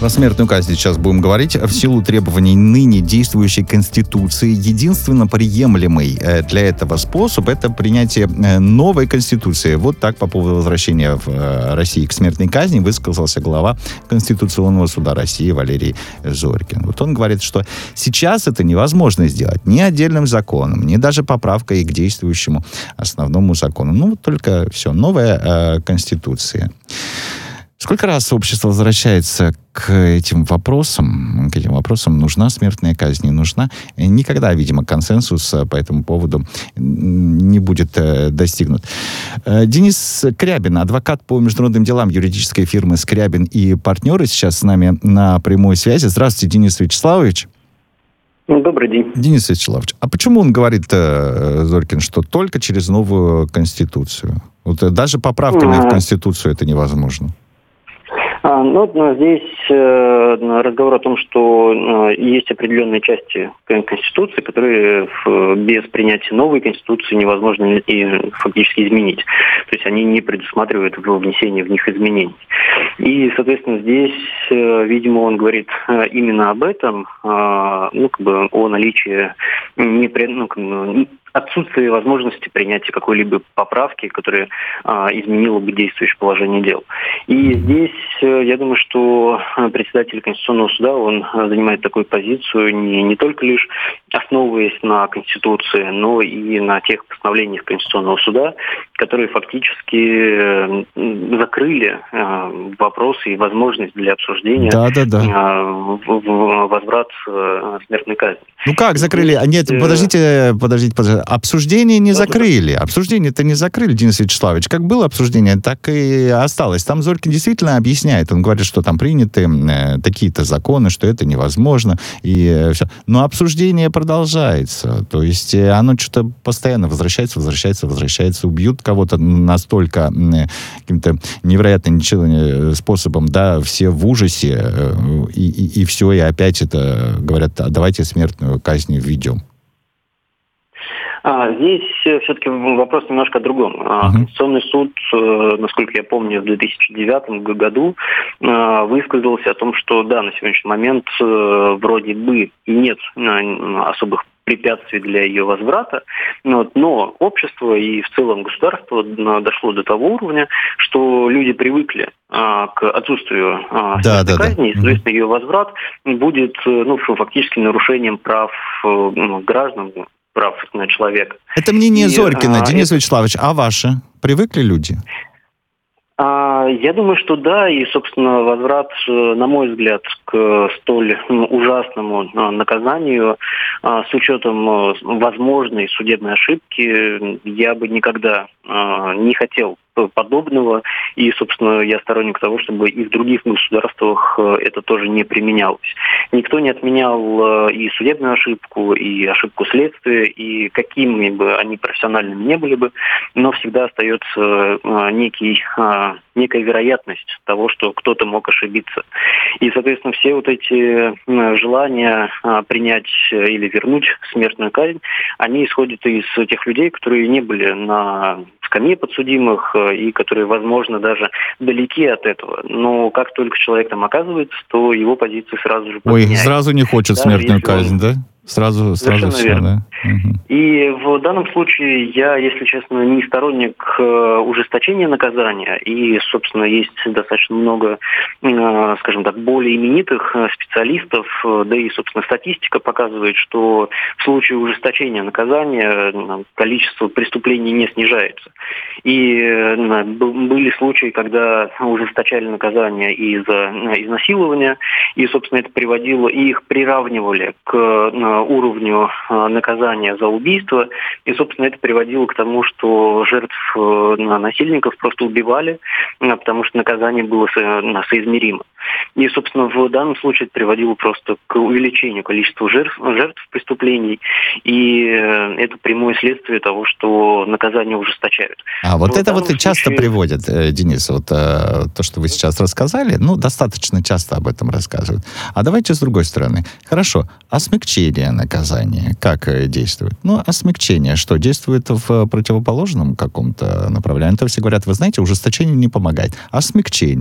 Про смертную казнь сейчас будем говорить. В силу требований ныне действующей Конституции, единственно приемлемый для этого способ — это принятие новой Конституции. Вот так по поводу возвращения в России к смертной казни высказался глава Конституционного суда России Валерий Зорькин. Вот он говорит, что сейчас это невозможно сделать ни отдельным законом, ни даже поправкой к действующему основному закону. Ну, вот только все, новая Конституция. Сколько раз общество возвращается к этим вопросам? К этим вопросам, нужна смертная казнь, не нужна. Никогда, видимо, консенсус по этому поводу не будет достигнут. Денис Скрябин, адвокат по международным делам юридической фирмы «Скрябин и партнеры», сейчас с нами на прямой связи. Здравствуйте, Денис Вячеславович. Добрый день. Денис Вячеславович, а почему он говорит, Зорькин, что только через новую Конституцию? Вот даже поправками в Конституцию это невозможно. Здесь разговор о том, что есть определенные части Конституции, которые без принятия новой Конституции невозможно и фактически изменить. То есть они не предусматривают внесение в них изменений. И, соответственно, здесь, видимо, он говорит именно об этом, о наличии отсутствие возможности принятия какой-либо поправки, которая изменила бы действующее положение дел. И здесь, я думаю, что председатель Конституционного суда, он занимает такую позицию не только лишь основываясь на Конституции, но и на тех постановлениях Конституционного суда, которые фактически закрыли вопросы и возможность для обсуждения возврат смертной казни. Ну как закрыли? Нет, подождите. Обсуждение не закрыли. Обсуждение-то не закрыли, Денис Вячеславович. Как было обсуждение, так и осталось. Там Зорькин действительно объясняет. Он говорит, что там приняты такие-то законы, что это невозможно. И все. Но обсуждение продолжается. То есть оно что-то постоянно возвращается. Убьют кого-то настолько каким-то невероятным способом, все в ужасе. И все, и опять это говорят, давайте смертную казнь введем. Здесь все-таки вопрос немножко о другом. Конституционный суд, насколько я помню, в 2009 году высказался о том, что на сегодняшний момент вроде бы и нет особых препятствий для ее возврата, но общество и в целом государство дошло до того уровня, что люди привыкли к отсутствию смертной казни, и, соответственно, ее возврат будет фактически нарушением прав граждан, прав на человека. Это мнение Зорькина, Денис Вячеславович. А ваши? Привыкли люди? Я думаю, что да, и, собственно, возврат, на мой взгляд, к столь ужасному наказанию с учетом возможной судебной ошибки я бы никогда не хотел подобного. И, собственно, я сторонник того, чтобы и в других государствах это тоже не применялось. Никто не отменял и судебную ошибку, и ошибку следствия, и какими бы они профессиональными не были бы, но всегда остается некая вероятность того, что кто-то мог ошибиться. И, соответственно, все вот эти желания принять или вернуть смертную казнь, они исходят из тех людей, которые не были на скамье подсудимых и которые, возможно, даже далеки от этого. Но как только человек там оказывается, то его позиция сразу же поменяется. Сразу не хочет смертную казнь, да? Сразу все, верно. Да? Угу. И в данном случае я, если честно, не сторонник ужесточения наказания. И, собственно, есть достаточно много, скажем так, более именитых специалистов. Да и, собственно, статистика показывает, что в случае ужесточения наказания количество преступлений не снижается. И были случаи, когда ужесточали наказание из-за изнасилования. И, собственно, это приводило, и их приравнивали к уровню наказания за убийство. И, собственно, это приводило к тому, что жертв насильников просто убивали, потому что наказание было соизмеримо. И, собственно, в данном случае это приводило просто к увеличению количества жертв преступлений. И это прямое следствие того, что наказание ужесточают. А вот это вот и часто приводят, Денис, вот то, что вы сейчас рассказали, достаточно часто об этом рассказывают. А давайте с другой стороны. Хорошо, а смягчение наказания как действует? А смягчение что, действует в противоположном каком-то направлении? То все говорят, вы знаете, ужесточение не помогает. А смягчение?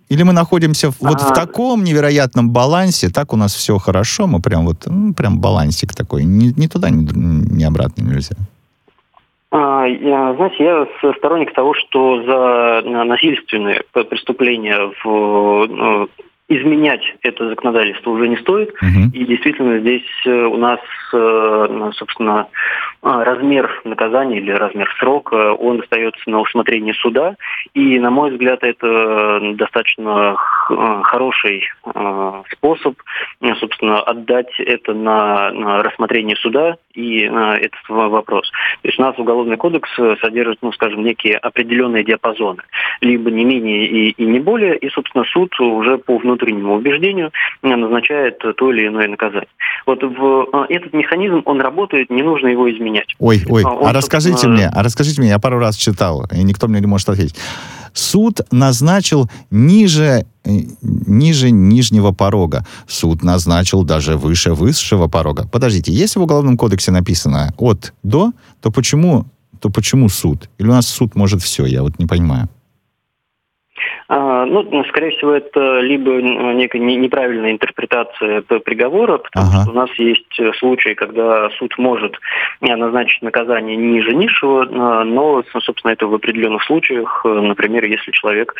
Или мы находимся вот в таком невероятном балансе, так у нас все хорошо, мы прям вот, прям балансик такой, ни туда, ни обратно нельзя. Знаете, я сторонник того, что за насильственные преступления изменять это законодательство уже не стоит. И действительно здесь у нас, собственно, размер наказания или размер срока, он остается на усмотрении суда. И, на мой взгляд, это достаточно хороший способ, собственно, отдать это на рассмотрение суда и этот вопрос. То есть у нас Уголовный кодекс содержит, скажем, некие определенные диапазоны. Либо не менее и не более. И, собственно, суд уже по внутреннему убеждению назначает то или иное наказание. Вот этот механизм, он работает, не нужно его изменять. Ой, расскажите мне, я пару раз читал, и никто мне не может ответить. Суд назначил ниже нижнего порога. Суд назначил даже выше высшего порога. Подождите, если в Уголовном кодексе написано от до, то почему суд? Или у нас суд может все? Я вот не понимаю. Скорее всего, это либо некая неправильная интерпретация приговора, потому что у нас есть случаи, когда суд может назначить наказание ниже низшего, но, собственно, это в определенных случаях, например, если человек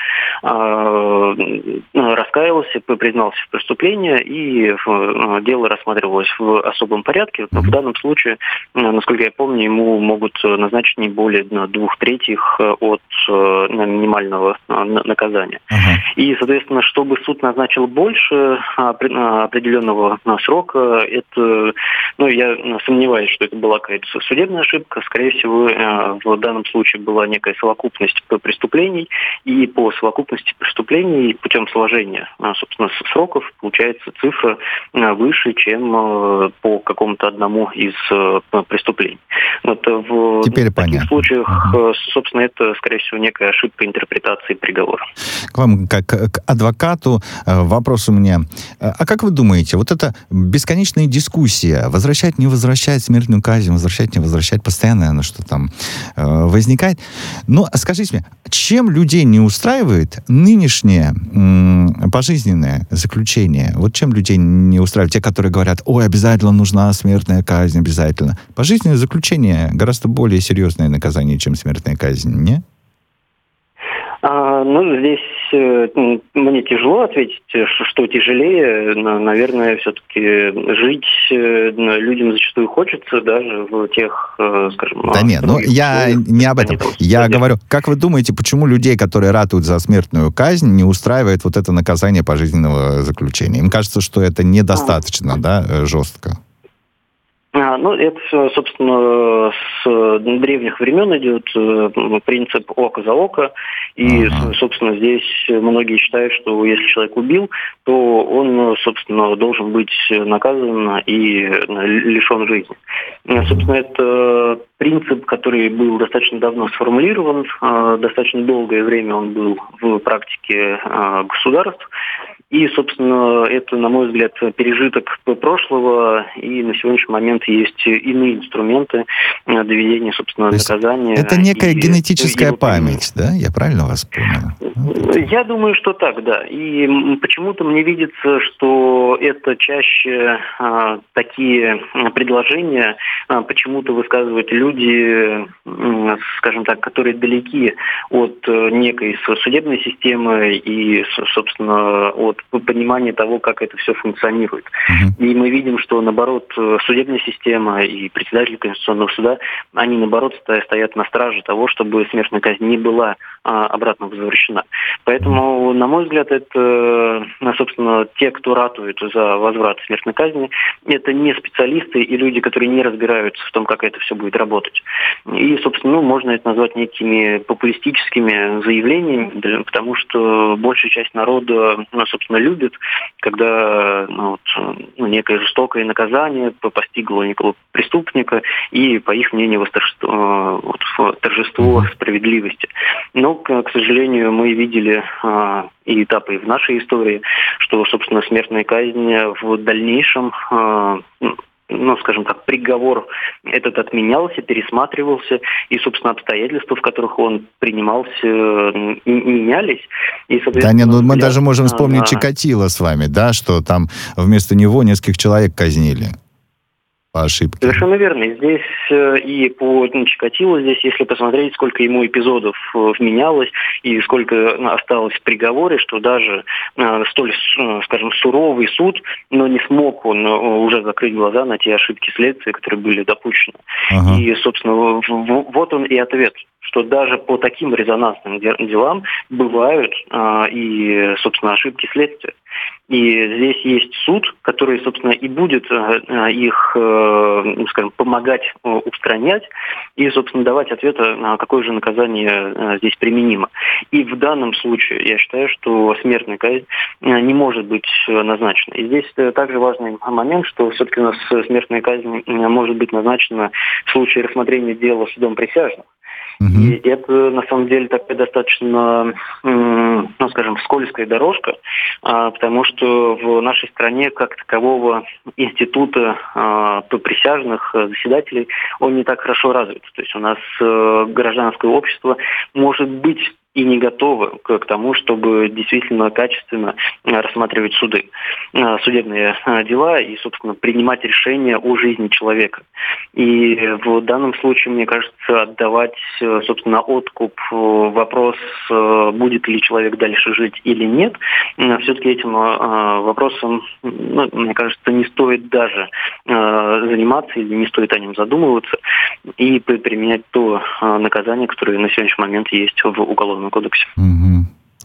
раскаялся, признался в преступлении, и дело рассматривалось в особом порядке. В данном случае, насколько я помню, ему могут назначить не более 2/3 от минимального наказания. И, соответственно, чтобы суд назначил больше определенного срока, это, я сомневаюсь, что это была какая-то судебная ошибка. Скорее всего, в данном случае была некая совокупность преступлений, и по совокупности преступлений путем сложения, собственно, сроков получается цифра выше, чем по какому-то одному из преступлений. В таких случаях, собственно, это, скорее всего, некая ошибка интерпретации приговора. К вам, как к адвокату, вопрос у меня. А как вы думаете, вот эта бесконечная дискуссия, возвращать, не возвращать смертную казнь, возвращать, не возвращать, постоянно она что там возникает. Но скажите мне, чем людей не устраивает нынешнее пожизненное заключение? Вот чем людей не устраивает? Те, которые говорят, ой, обязательно нужна смертная казнь, обязательно. Пожизненное заключение гораздо более серьезное наказание, чем смертная казнь, не? Здесь мне тяжело ответить, что тяжелее. Наверное, все-таки жить людям зачастую хочется, даже в тех, скажем... Да нет, я не об этом. Я говорю, как вы думаете, почему людей, которые ратуют за смертную казнь, не устраивает вот это наказание пожизненного заключения? Им кажется, что это недостаточно, жестко. Это все, собственно, с древних времен идет принцип око за око. И, собственно, здесь многие считают, что если человек убил, то он, собственно, должен быть наказан и лишен жизни. Собственно, это принцип, который был достаточно давно сформулирован. Достаточно долгое время он был в практике государств. И, собственно, это, на мой взгляд, пережиток прошлого, и на сегодняшний момент есть иные инструменты доведения, собственно, наказания. Это некая генетическая память, да? Я правильно вас понял? Я думаю, что так, да. И почему-то мне видится, что это чаще такие предложения почему-то высказывают люди, скажем так, которые далеки от некой судебной системы и, собственно, от понимания того, как это все функционирует. И мы видим, что, наоборот, судебная система и председатель Конституционного суда, они, наоборот, стоят на страже того, чтобы смертная казнь не была обратно возвращена. Поэтому, на мой взгляд, это, собственно, те, кто ратует за возврат смертной казни, это не специалисты и люди, которые не разбираются в том, как это все будет работать. И, собственно, можно это назвать некими популистическими заявлениями, потому что большая часть народа, собственно, любит, когда некое жестокое наказание постигло некого преступника, и, по их мнению, торжество справедливости. Но, к сожалению, мы видели и этапы в нашей истории, что, собственно, смертная казнь в дальнейшем скажем так, приговор этот отменялся, пересматривался, и, собственно, обстоятельства, в которых он принимался, менялись. И, да нет, мы даже можем вспомнить Чикатило с вами, да, что там вместо него нескольких человек казнили по ошибке. Совершенно верно. И здесь и по Чикатило, здесь, если посмотреть, сколько ему эпизодов вменялось и сколько осталось в приговоре, что даже столь, скажем, суровый суд, но не смог он уже закрыть глаза на те ошибки следствия, которые были допущены. Ага. И, собственно, вот он и ответ, что даже по таким резонансным делам бывают и, собственно, ошибки следствия. И здесь есть суд, который, собственно, и будет их, скажем, помогать устранять и, собственно, давать ответы, на какое же наказание здесь применимо. И в данном случае я считаю, что смертная казнь не может быть назначена. И здесь также важный момент, что все-таки у нас смертная казнь может быть назначена в случае рассмотрения дела судом присяжных. И это, на самом деле, такая достаточно, скажем, скользкая дорожка, потому что в нашей стране как такового института присяжных заседателей, он не так хорошо развит. То есть у нас гражданское общество может быть и не готовы к тому, чтобы действительно качественно рассматривать судебные дела и, собственно, принимать решения о жизни человека. И в данном случае, мне кажется, отдавать, собственно, на откуп вопрос, будет ли человек дальше жить или нет, все-таки этим вопросом, мне кажется, не стоит даже заниматься или не стоит о нем задумываться и применять то наказание, которое на сегодняшний момент есть в Уголовном кодексе. Угу.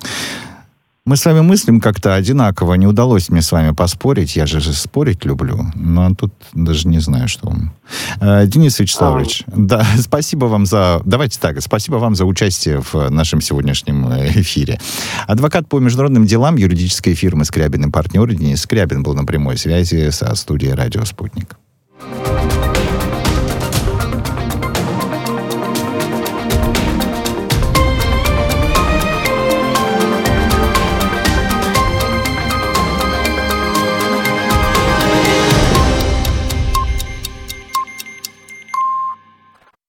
Мы с вами мыслим как-то одинаково. Не удалось мне с вами поспорить. Я же спорить люблю. Но тут даже не знаю, что вам. Денис Вячеславович, да, спасибо вам спасибо вам за участие в нашем сегодняшнем эфире. Адвокат по международным делам юридической фирмы «Скрябин и партнеры» Денис Скрябин был на прямой связи со студией «Радио Спутник».